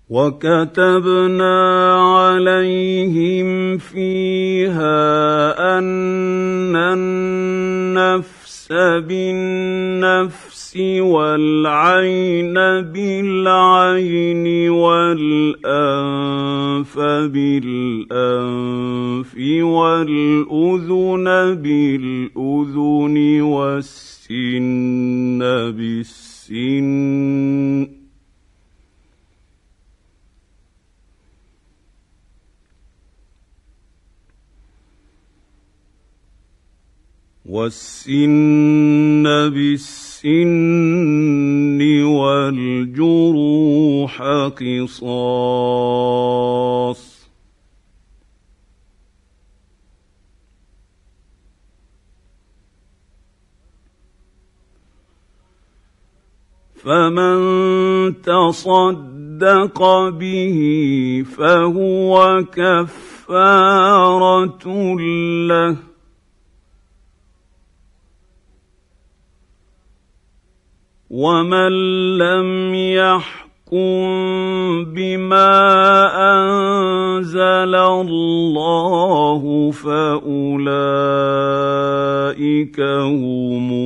وكتبنا عليهم فيها أن النفس بالنفس والعين بالعين والأنف بالأنف والأذن بالأذن والسن بالسن بالسن والجروح قصاص فمن تصدق به فهو كفارة له ومن لم يحكم بما أنزل الله فأولئك هم